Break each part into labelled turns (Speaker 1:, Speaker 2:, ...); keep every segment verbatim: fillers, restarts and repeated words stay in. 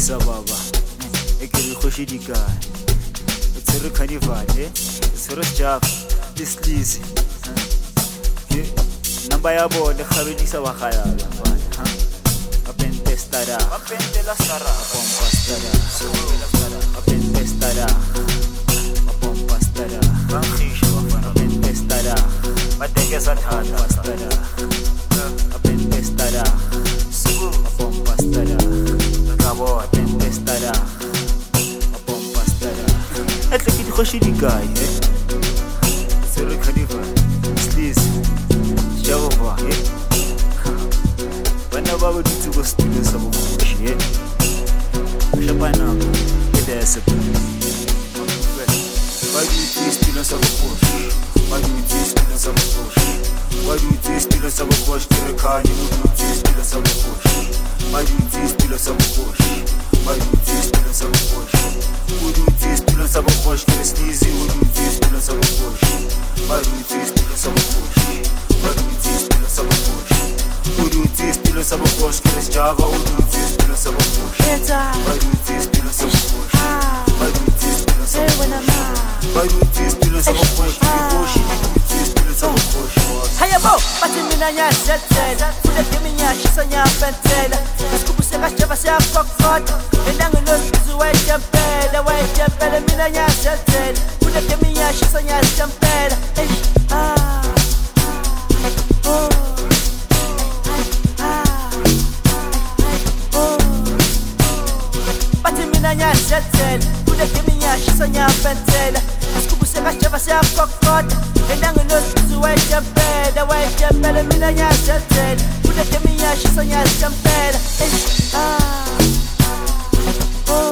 Speaker 1: Lisa baba e ke re khoshi dikae o tsere carnival eh tsere jack this Lizzy ke namba ya bone khabedisa wa khaya bana ha apente stara apente la stara pompa stara apente stara pompa stara bangisho bafana apente stara badenge sathanda stara apente stara pompa stara ngabo apente stara pompa stara etle ke dikhoshi dikae eh tsere carnival Lizzy Java eh bana ba ba ditse go studio sa bo khoshi eh shapana ke desa ba ditse studio sa bo khoshi ba ditse studio sa bo khoshi ba ditse studio sa bo khoshi ke re khani mo ditse studio sa bo khoshi ba ditse studio sa bo khoshi ba ditse studio sa bo khoshi o ditse studio sa bo khoshi ke Lizzy o ditse studio sa bo khoshi ba ditse studio sa bo khoshi ba ditse studio sa bo khoshi o ditse studio sa bo khoshi ke Java o ditse studio sa bo khoshi ba ditse studio sa bo khoshi ba ditse studio sa bo khoshi ba ditse studio sa bo khoshi ke khoshi ditse studio sa bo khoshi
Speaker 2: Haya bo, pati mina nya setela Kule kimi nya shisa nya fentela Skubu se kacheva se akokota Endangu lo kizu wa jempela Wa jempela mina nya setela Kule kimi nya shisa nya jempela Ah Oh Pati mina nya setela Kule kimi nya shisa nya fentela Skubu se kacheva se akokota Endangu lo kizu wa jempela Wa jempela mina nya setela Kule kimi nya shisa nya jempela Ah Oh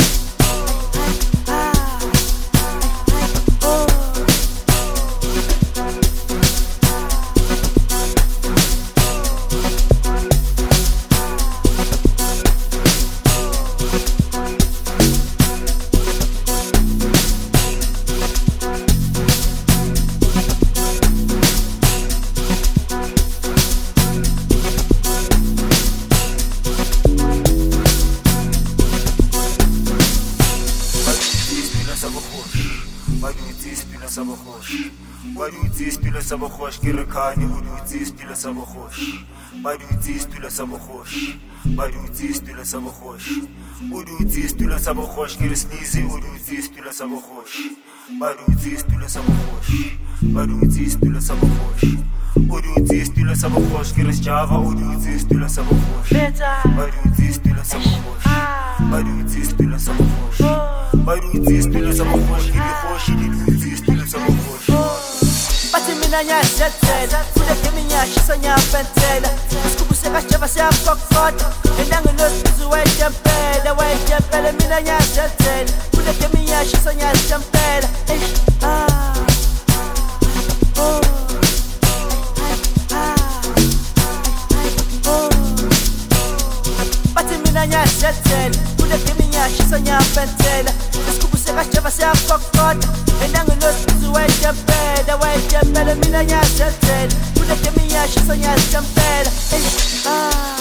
Speaker 1: ba ditse studio sa bo khoshi ke re khani o ditse studio sa bo khoshi ba ditse studio sa bo khoshi ba ditse studio sa bo khoshi o ditse studio sa bo khoshi ke Lizzy o ditse studio sa bo khoshi ba ditse studio sa bo khoshi ba ditse studio sa bo khoshi o ditse studio sa bo khoshi ke Java o ditse studio sa bo khoshi ba ditse studio sa bo khoshi ba ditse studio sa bo khoshi ba ditse studio sa bo khoshi ke khoshi ditse studio sa bo khoshi
Speaker 2: Pati mina nya setela Kule kimi nya shisa nya fentela Skubu se kacheva se akokota Endangu lo kizu wa jempela Wa jempela mina nya setela Kule kimi nya shisa nya jempela Ah Oh Pati mina nya setela Kule kimi nya shisa nya fentela Skubu se kacheva se akokota Endangu lo kizu wa jempela Wa jempela mina nya setela Kule kimi nya shisa nya jempela Ah